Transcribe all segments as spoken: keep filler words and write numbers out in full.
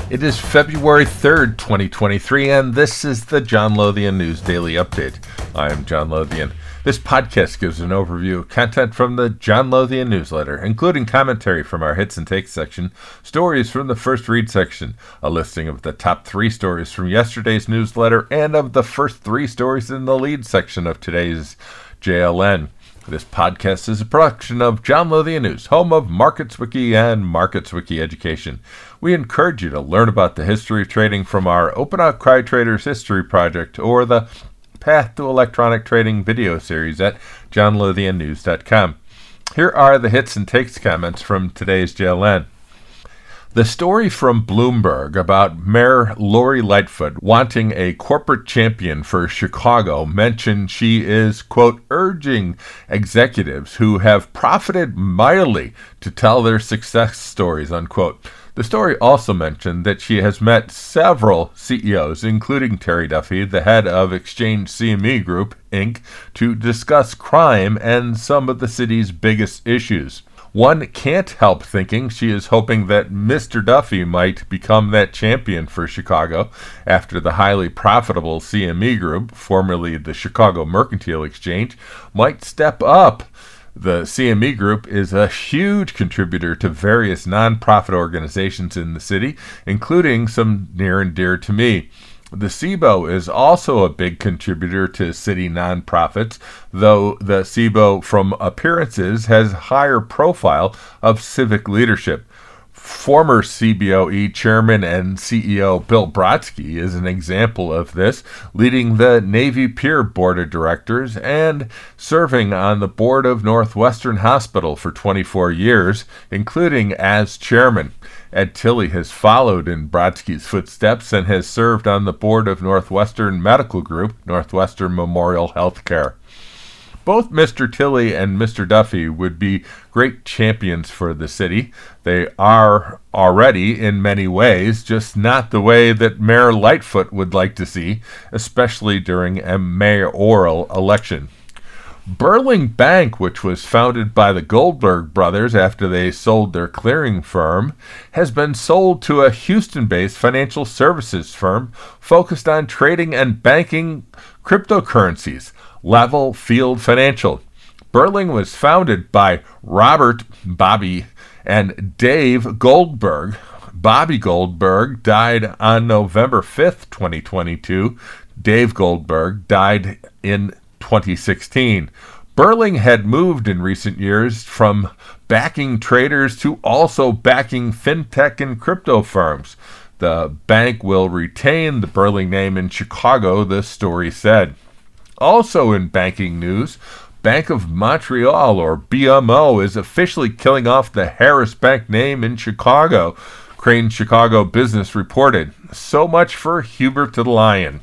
It is February third, twenty twenty-three, and this is the John Lothian News Daily Update. I am John Lothian. This podcast gives an overview of content from the John Lothian newsletter, including commentary from our Hits and Takes section, stories from the First Read section, a listing of the top three stories from yesterday's newsletter, and of the first three stories in the lead section of today's J L N. This podcast is a production of John Lothian News, home of MarketsWiki and MarketsWiki Education. We encourage you to learn about the history of trading from our Open Outcry Traders History Project or the Path to Electronic Trading video series at john lothian news dot com. Here are the hits and takes comments from today's J L N. The story from Bloomberg about Mayor Lori Lightfoot wanting a corporate champion for Chicago mentioned she is, quote, urging executives who have profited mightily to tell their success stories, unquote. The story also mentioned that she has met several C E Os, including Terry Duffy, the head of Exchange C M E Group, Incorporated, to discuss crime and some of the city's biggest issues. One can't help thinking she is hoping that Mister Duffy might become that champion for Chicago after the highly profitable C M E Group, formerly the Chicago Mercantile Exchange, might step up. The C M E Group is a huge contributor to various nonprofit organizations in the city, including some near and dear to me. The C B O is also a big contributor to city nonprofits, though the C B O, from appearances, has higher profile of civic leadership. Former C B O E chairman and C E O Bill Brodsky is an example of this, leading the Navy Pier Board of Directors and serving on the board of Northwestern Hospital for twenty-four years, including as chairman. Ed Tilley has followed in Brodsky's footsteps and has served on the board of Northwestern Medical Group, Northwestern Memorial Healthcare. Both Mister Tilley and Mister Duffy would be great champions for the city. They are already in many ways, just not the way that Mayor Lightfoot would like to see, especially during a mayoral election. Burling Bank, which was founded by the Goldberg brothers after they sold their clearing firm, has been sold to a Houston-based financial services firm focused on trading and banking cryptocurrencies, Level Field Financial. Burling was founded by Robert Bobby and Dave Goldberg. Bobby Goldberg died on November fifth, twenty twenty-two. Dave Goldberg died in twenty sixteen. Burling had moved in recent years from backing traders to also backing fintech and crypto firms. The bank will retain the Burling name in Chicago, the story said. Also in banking news, Bank of Montreal, or B M O, is officially killing off the Harris Bank name in Chicago, Crane Chicago Business reported. So much for Hubert the Lion.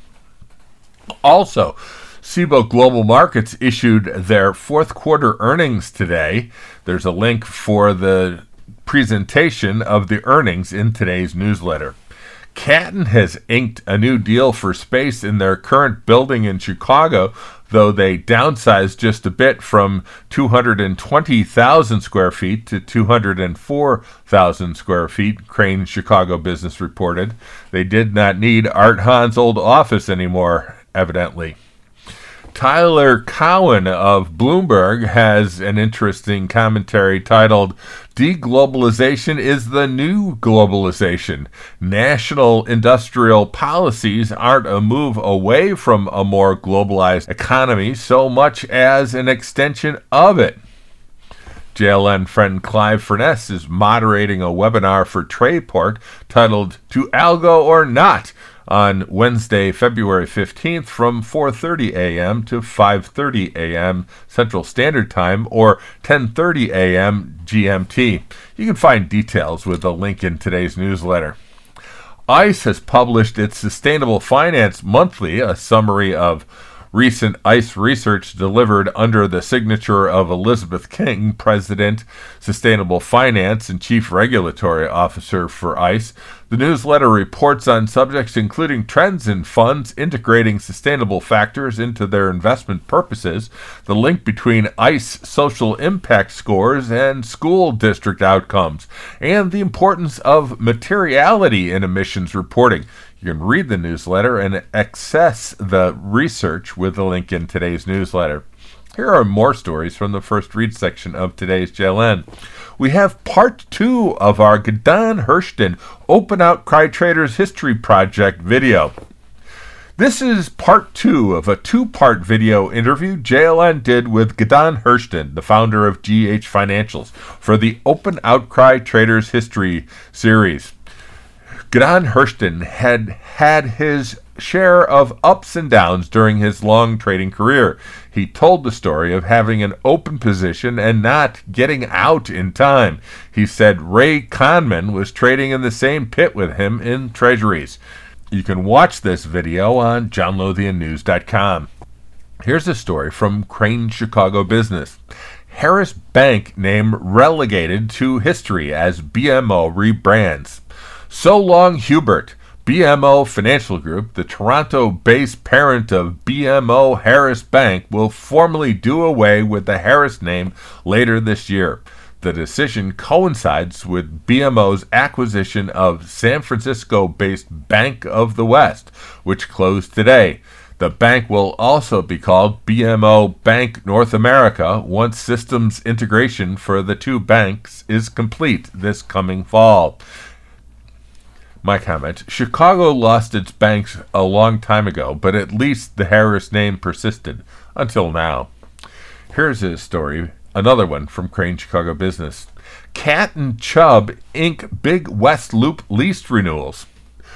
Also, C B O E Global Markets issued their fourth quarter earnings today. There's a link for the presentation of the earnings in today's newsletter. Catton has inked a new deal for space in their current building in Chicago, though they downsized just a bit from two hundred twenty thousand square feet to two hundred four thousand square feet, Crane Chicago Business reported. They did not need Art Hahn's old office anymore, evidently. Tyler Cowen of Bloomberg has an interesting commentary titled, Deglobalization is the New Globalization. National industrial policies aren't a move away from a more globalized economy so much as an extension of it. J L N friend Clive Furness is moderating a webinar for Trayport titled To Algo or Not? On Wednesday, February fifteenth from four thirty a.m. to five thirty a.m. Central Standard Time or ten thirty a.m. G M T. You can find details with a link in today's newsletter. ICE has published its Sustainable Finance Monthly, a summary of recent ICE research delivered under the signature of Elizabeth King, President, Sustainable Finance and Chief Regulatory Officer for ICE. The newsletter reports on subjects including trends in funds integrating sustainable factors into their investment purposes, the link between ICE social impact scores and school district outcomes, and the importance of materiality in emissions reporting. You can read the newsletter and access the research with the link in today's newsletter. Here are more stories from the first read section of today's J L N. We have part two of our Gidon Hirshton Open Outcry Traders History Project video. This is part two of a two-part video interview J L N did with Gidon Hirshton, the founder of G H Financials, for the Open Outcry Traders History series. Gidon Hirshton had had his share of ups and downs during his long trading career. He told the story of having an open position and not getting out in time. He said Ray Conman was trading in the same pit with him in treasuries. You can watch this video on john lothian news dot com. Here's a story from Crane Chicago Business. Harris Bank name relegated to history as B M O rebrands. So long, Hubert. B M O Financial Group, the Toronto-based parent of B M O Harris Bank, will formally do away with the Harris name later this year. The decision coincides with B M O's acquisition of San Francisco-based Bank of the West, which closed today. The bank will also be called B M O Bank North America once systems integration for the two banks is complete this coming fall. My comment, Chicago lost its banks a long time ago, but at least the Harris name persisted until now. Here's a story, another one from Crane Chicago Business. Cat and Chubb ink Big West Loop lease renewals.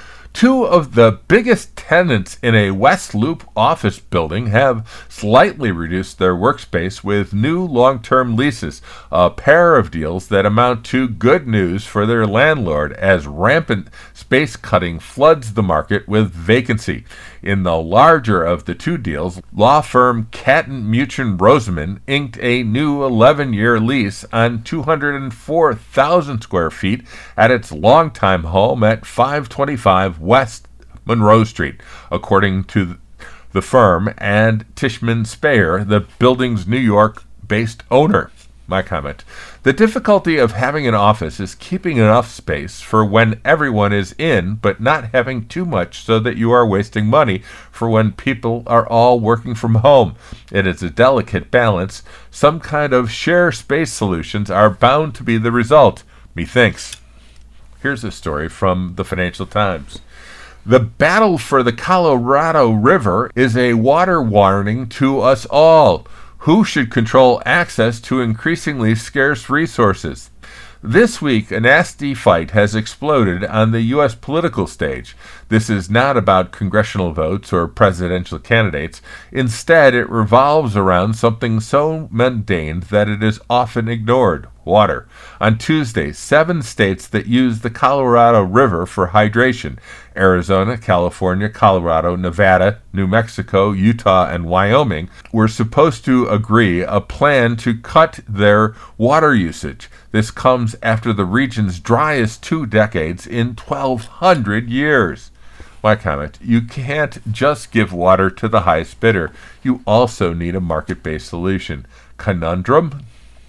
Two of the biggest tenants in a West Loop office building have slightly reduced their workspace with new long-term leases, a pair of deals that amount to good news for their landlord as rampant space cutting floods the market with vacancy. In the larger of the two deals, law firm Catton Muchin Roseman inked a new eleven-year lease on two hundred four thousand square feet at its longtime home at five twenty-five West Monroe Street, according to the firm and Tishman Speyer, the building's New York-based owner. My comment. The difficulty of having an office is keeping enough space for when everyone is in, but not having too much so that you are wasting money for when people are all working from home. It is a delicate balance. Some kind of share space solutions are bound to be the result, methinks. Here's a story from the Financial Times. The battle for the Colorado River is a water warning to us all. Who should control access to increasingly scarce resources? This week, a nasty fight has exploded on the U S political stage. This is not about congressional votes or presidential candidates. Instead, it revolves around something so mundane that it is often ignored: water. On Tuesday, seven states that use the Colorado River for hydration — Arizona, California, Colorado, Nevada, New Mexico, Utah, and Wyoming — were supposed to agree a plan to cut their water usage. This comes after the region's driest two decades in twelve hundred years. My comment, you can't just give water to the highest bidder. You also need a market-based solution. Conundrum?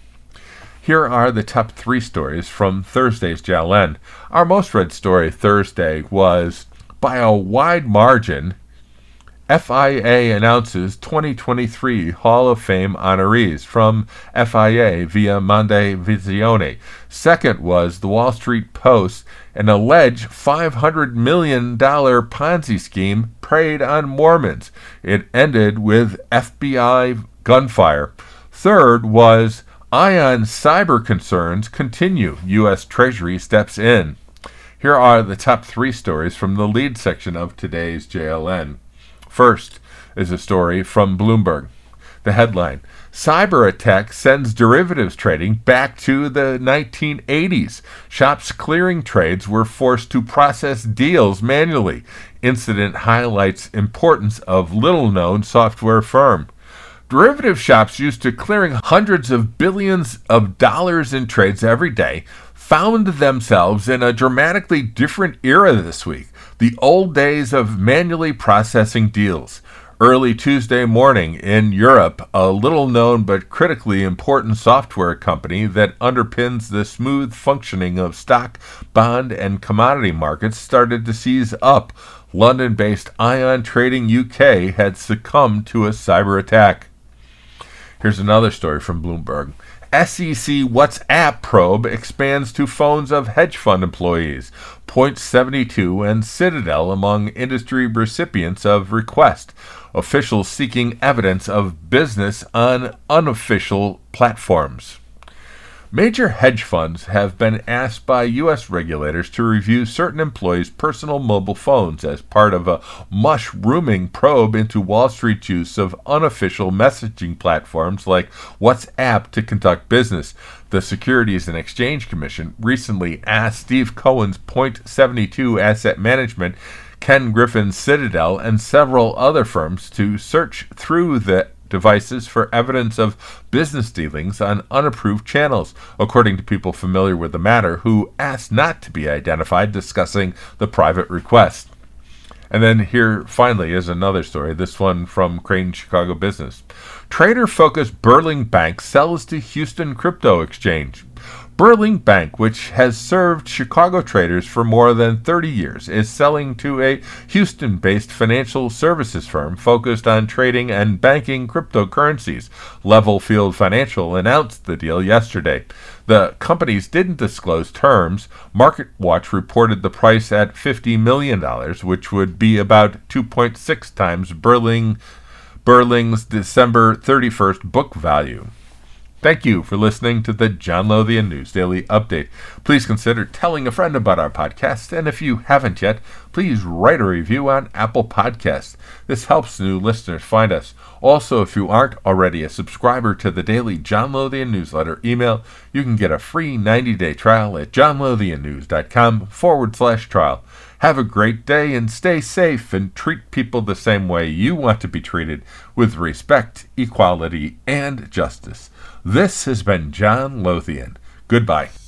Here are the top three stories from Thursday's J L N. Our most read story Thursday was, by a wide margin, F I A announces twenty twenty-three Hall of Fame honorees, from F I A via Mondovisione. Second was the Wall Street Post, an alleged five hundred million dollars Ponzi scheme preyed on Mormons. It ended with F B I gunfire. Third was Ion cyber concerns continue. U S Treasury steps in. Here are the top three stories from the lead section of today's J L N. First is a story from Bloomberg. The headline, cyber attack sends derivatives trading back to the nineteen eighties. Shops clearing trades were forced to process deals manually. Incident highlights importance of little-known software firm. Derivative shops used to clearing hundreds of billions of dollars in trades every day found themselves in a dramatically different era this week, the old days of manually processing deals. Early Tuesday morning in Europe, a little-known but critically important software company that underpins the smooth functioning of stock, bond, and commodity markets started to seize up. London-based Ion Trading U K had succumbed to a cyber attack. Here's another story from Bloomberg. S E C WhatsApp probe expands to phones of hedge fund employees. Point seventy-two and Citadel among industry recipients of request. Officials seeking evidence of business on unofficial platforms. Major hedge funds have been asked by U S regulators to review certain employees' personal mobile phones as part of a mushrooming probe into Wall Street's use of unofficial messaging platforms like WhatsApp to conduct business. The Securities and Exchange Commission recently asked Steve Cohen's Point seventy-two Asset Management, Ken Griffin's Citadel, and several other firms to search through the devices for evidence of business dealings on unapproved channels, according to people familiar with the matter who asked not to be identified discussing the private request. And then here finally is another story, this one from Crane Chicago Business. Trader-focused Burling Bank sells to Houston Crypto Exchange. Burling Bank, which has served Chicago traders for more than thirty years, is selling to a Houston-based financial services firm focused on trading and banking cryptocurrencies. Levelfield Financial announced the deal yesterday. The companies didn't disclose terms. MarketWatch reported the price at fifty million dollars, which would be about two point six times Burling, Burling's December thirty-first book value. Thank you for listening to the John Lothian News Daily Update. Please consider telling a friend about our podcast, and if you haven't yet, please write a review on Apple Podcasts. This helps new listeners find us. Also, if you aren't already a subscriber to the daily John Lothian newsletter email, you can get a free ninety-day trial at johnlothiannews.com forward slash trial. Have a great day and stay safe and treat people the same way you want to be treated, with respect, equality, and justice. This has been John Lothian. Goodbye.